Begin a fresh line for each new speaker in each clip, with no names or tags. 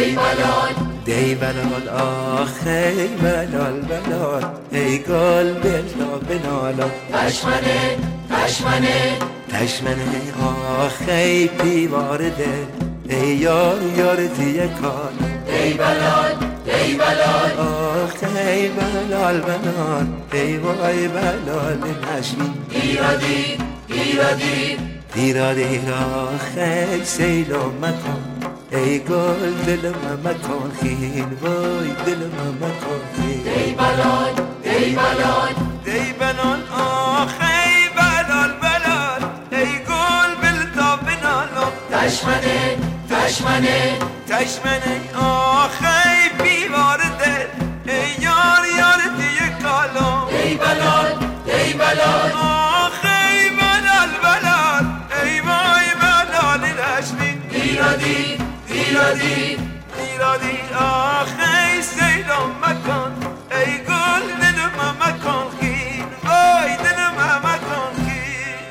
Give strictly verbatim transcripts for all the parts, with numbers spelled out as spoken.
دی بلال
دی بلال آخ ای بلال بلال ای گل بلا بنالا
تشمنه تشمنه
تشمنه آخ ای پیوار دل ای یار یار دیگه کال
دی بلال دی بلال
آخ ای بلال بلال ای وای بلال نشمی
ایرادی ایرادی
دیرا دیرا آخ ای سیلو مکن ای گل دل مکن خیل وای دل مکن خیل
دی بلال دی بلال
دی بلال آخ ای بلال بلال ای گل بلتا بنالا
تشمنه تشمنه
تشمنه آخ ای بیوار دل ای یار یار دیگه کالا
دی بلال دی بلال
آخ ای بلال بلال ای وای بلال نشمی
ایرادی ایرادی
ایرادی آخ ای سیلم مکن ای گل دلم مکن خیل وای دلم مکن خیل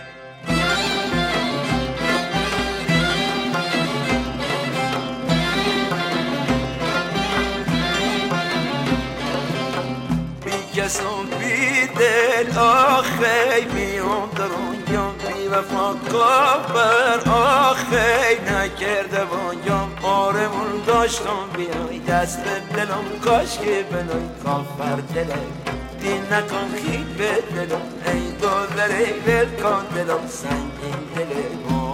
بی کسم بی دل آخ ای بیام درونیم بی وفا کافر آخ ای نکرده وانیم آرمون داشتم بیای دست به دلم کاش که بنای کافر دلم دین نکن خیل به دلم ای دولر ای ول کن دلم سنگین دلم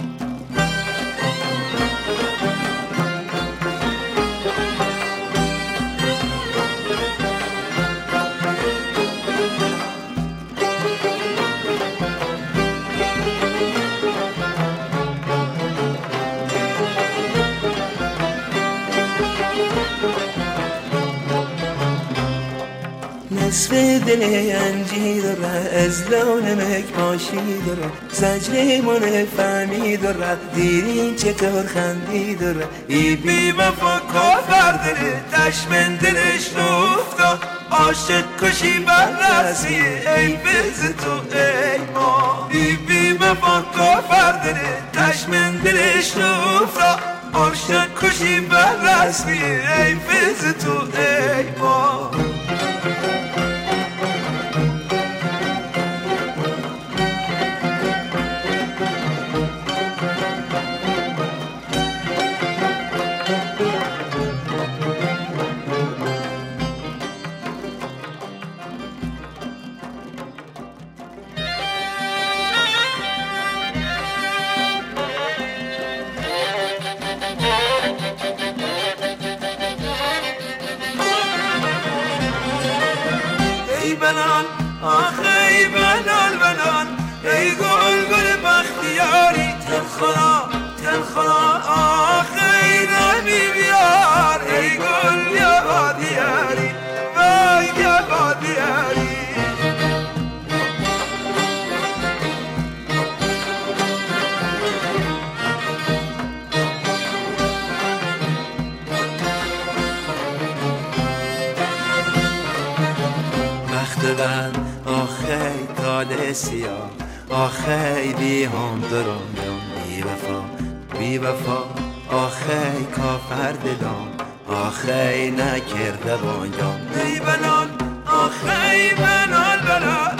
نصف دل انجی داره از لونمک ماشی داره زجر من فهمی داره دیرین چطور خندی داره ای بی وفا کافر داره دشمن دلش افتاد عاشق کشی بررسی ای بز تو ای ما ای بی وفا کافر داره دشمن دلش افتاد عاشق کشی بررسی ای بز تو ای ما ای بلال آخ ای بلال بلال ای گل گل بختیاری تل خدا تل خدا آخ ای رمی بیار ای گل یا بادیاری وای یا بادیاری بند آخی تال سیاه آخی بی هم درانم بی وفا بی وفا آخی کافر دلم آخی نکرده بانجام ای بلال آخی بلال بلال